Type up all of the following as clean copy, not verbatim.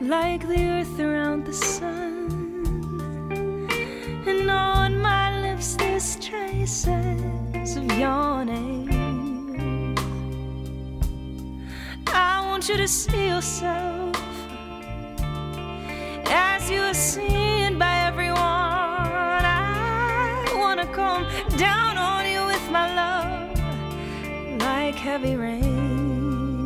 like the earth around the sun. And on my lips there's traces of your name. I want you to see yourself as you are seen by everyone. I wanna come down on you with my love like heavy rain.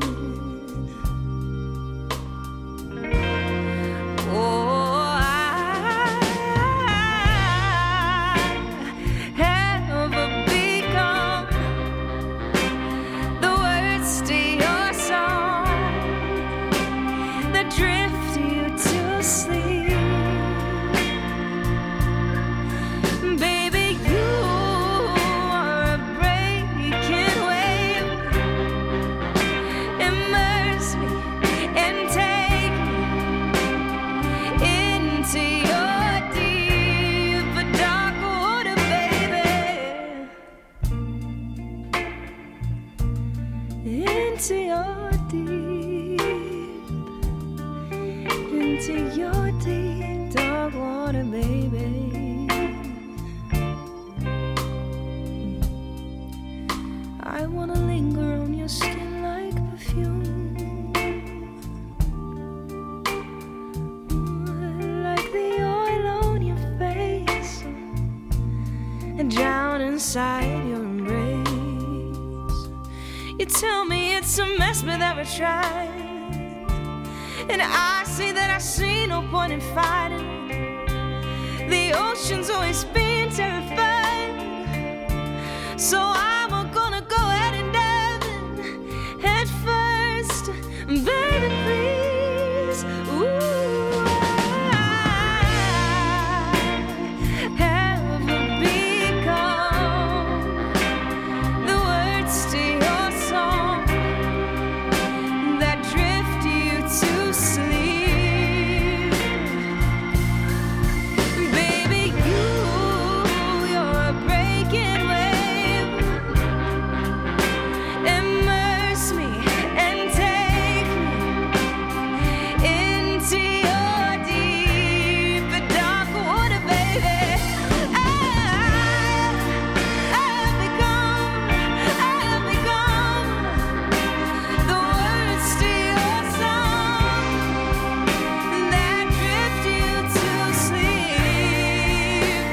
Oh, I have become the words to your song that drift you to sleep. Baby, you are a breaking wave. Immerse me and take me into your deep dark water, baby. Into your deep dark water, baby. I wanna linger on your skin like perfume, like the oil on your face, and drown inside your embrace. You tell me it's a mess, but that we're trying, and I say that I see no point in fighting. The ocean's always been terrified, so I'm gonna go ahead and dive in head first, baby, please. Ooh, I have become the words to your song that drift you to sleep. Baby, you're a breaking wave. Immerse me and take me into your deep dark water, baby. I have become the words to your song that drift you to sleep.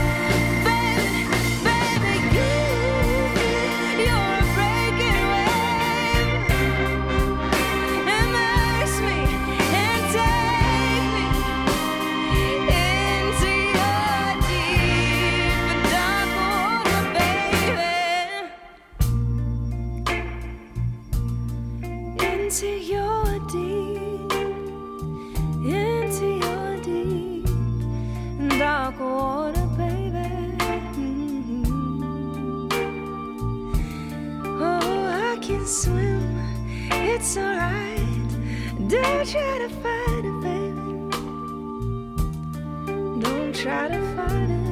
Baby, you're a breaking wave. Immerse me and take me into your deep dark water, baby. Into your deep dark water, baby. Oh, I can swim, it's alright. Don't try to fight it, baby. Don't try to fight it.